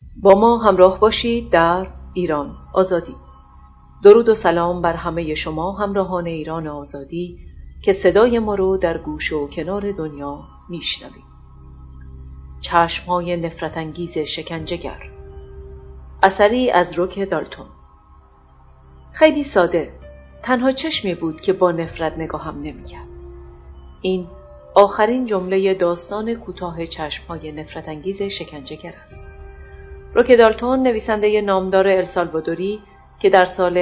با ما همراه باشید در ایران آزادی. درود و سلام بر همه شما همراهان ایران آزادی که صدای ما رو در گوش و کنار دنیا میشنوید. چشم‌های نفرت انگیز شکنجه‌گر، اثری از روک دالتون. خیلی ساده، تنها چشمی بود که با نفرت نگاهم نمی‌کرد. این آخرین جمله داستان کوتاه چشم‌های نفرت انگیز شکنجه‌گر است. روک دالتون نویسنده نامدار السالوادوری که در سال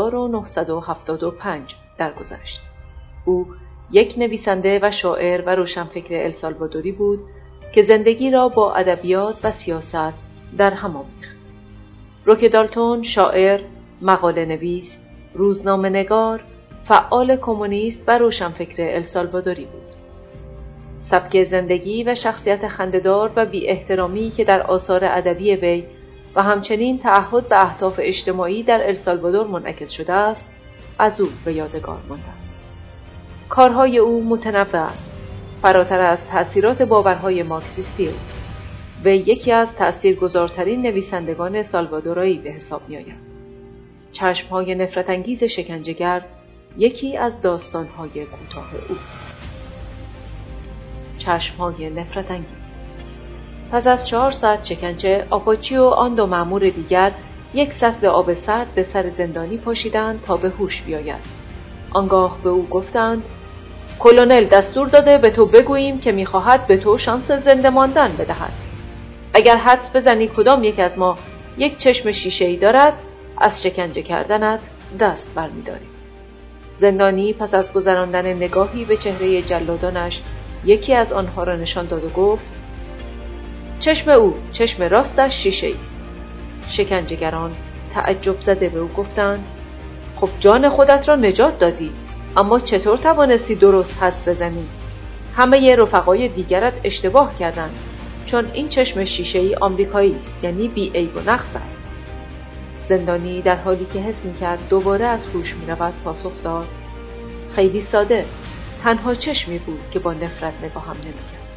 1975 درگذشت. او یک نویسنده و شاعر و روشنفکر السالوادوری بود که زندگی را با ادبیات و سیاست در هم آمیخت. روک دالتون شاعر، مقاله نویس، روزنامه‌نگار، فعال کمونیست و روشنفکر السالوادوری بود. سبک زندگی و شخصیت خنده‌دار و بی احترامی که در آثار ادبی وی و همچنین تعهد به اهداف اجتماعی در السالوادور منعکس شده است، از او به یادگار مانده است. کارهای او متنوع است، فراتر از تأثیرات باورهای مارکسیستی او. وی یکی از تأثیرگذارترین نویسندگان سالوادورایی به حساب می‌آید. چشم‌های نفرت انگیز شکنجه‌گر یکی از داستان‌های کوتاه اوست. چشم‌های نفرت انگیز. پس از 4 ساعت شکنجه، آپاچی و آن 2 مأمور دیگر یک سطل آب سرد به سر زندانی پاشیدند تا به هوش بیاید. آنگاه به او گفتند: کلونل دستور داده به تو بگوییم که می‌خواهد به تو شانس زنده ماندن بدهد. اگر حدس بزنی کدام یک از ما یک چشم شیشه‌ای دارد، از شکنجه کردنت دست برمی‌داریم. زندانی پس از گذراندن نگاهی به چهره جلادانش یکی از آنها را نشان داد و گفت: چشم او، چشم راستش شیشه‌ای است. شکنجه‌گران تعجب زده به او گفتند: خب جان خودت را نجات دادی، اما چطور توانستی درست حدس بزنی؟ همه رفقای دیگرت اشتباه کردند، چون این چشم شیشه‌ای آمریکایی است، یعنی بی عیب و نقص است. زندانی در حالی که حس می‌کرد دوباره از هوش می‌رود پاسخ داد: خیلی ساده، تنها چشمی بود که با نفرت نگاهم نمی‌کرد.